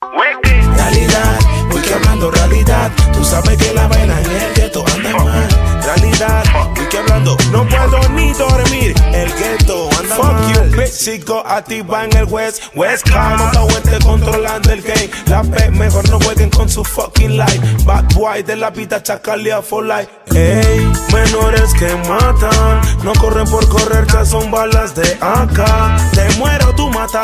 Realidad, Wiki hablando realidad. Tú sabes que la vaina en el gueto anda mal. Realidad, Wiki hablando. No puedo ni dormir. El gueto anda mal. Fuck you, bitch. Sigo activa en el West Coast. Monta controlando el game. La P mejor no jueguen con su fucking life. Bad boy de la vida, chacalea for life. Ey, menores que matan. No corren por correr, ya son balas de AK. Te muero, tú mata,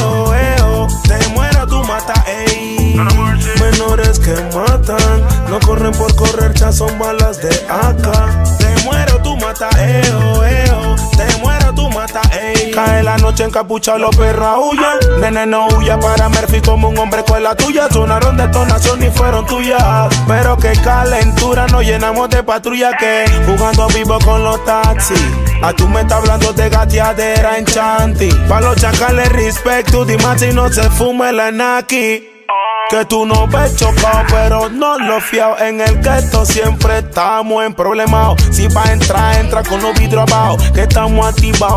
eo. Te muero, tú mata, ey. Menores que matan. No corren por correr, ya son balas de AK. Te muero, tú mata, eo. Te muero, tú mata, ey. Cae la noche encapuchado, los perros aullan. Nene, no huya para Murphy como un hombre con la tuya. Sonaron detonación y fueron tuyas. Pero qué calentura, nos llenamos de patrulla que jugando vivo con los taxis. A tú me estás hablando de gateadera en Chanti. Pa' los chacales respect, tú dime si no se fume la Naki. Que tú no ves chocado, pero no lo fiao. En el gueto siempre estamos en problemas. Si pa' entrar, entra con los vidrios abajo. Que estamos activados.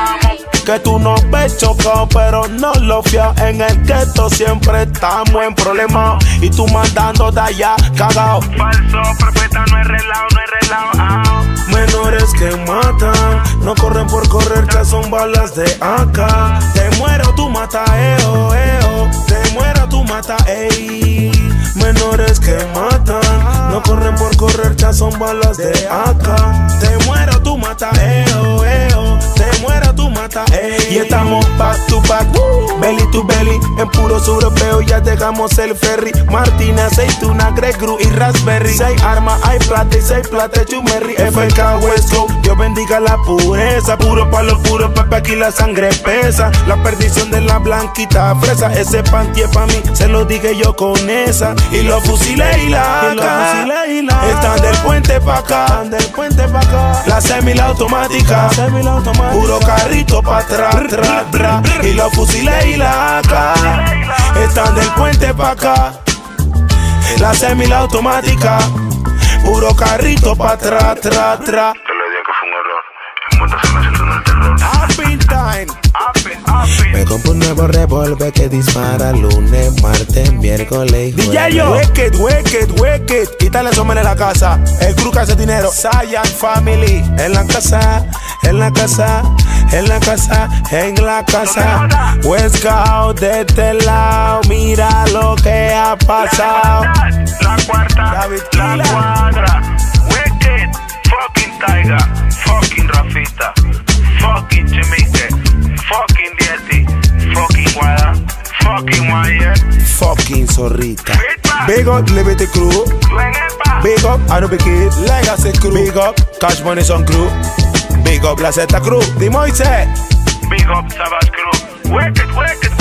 Que tú no ves chocado, pero no lo fiao. En el gueto siempre estamos en problemas. Y tú mandando de allá, cagao. Falso, profeta, no es relajo. Menores que matan. No corren por correr, ya son balas de AK. Te muero, tú mata, eo. Te muero, tú mata, ey. Menores que matan. No corren por correr, ya son balas de AK. Te muero, tú mata, eo. Te muero, tú mata, ey. Y estamos back to back, belly to belly. En puros europeos ya dejamos el ferry. Martina, aceituna, Greg Gru y raspberry. 6 armas, hay plata y 6 plata, chumerry. FK West Coast, Dios bendiga la pureza. Puro pa' los puros, papi, aquí la sangre pesa. La perdición de la blanquita fresa. Ese panty es pa' mí, se lo dije yo con esa. Y los fusiles y la AK están del puente pa' acá. La semiautomática, puro carrito pa' atrás. Y los fusiles y la AK están del puente pa' acá. La semiautomática, puro carrito pa' atrás. Yo le dije que fue un error. En montas en la centro del terror. Happy time. Me compro un nuevo revólver que dispara lunes, martes, miércoles y DJ yo, wicked. Quítale eso en la casa. El crew que hace dinero. Saiyan Family. En la casa. West Coast de este lado. Mira lo que ha pasado. La cuarta, David la Kila. cuadra. Wicked, fucking Taiga, fucking Rafita, fucking Chimique, fucking Dieti, fucking Guada, fucking Wire. Fucking zorrita. Big up Liberty Crew. Big up Anubi Kid. Legacy Crew. Big up Cash Money Son Crew. Big up La Z Crew. Di Moise. Big up Savage Crew. Wicked.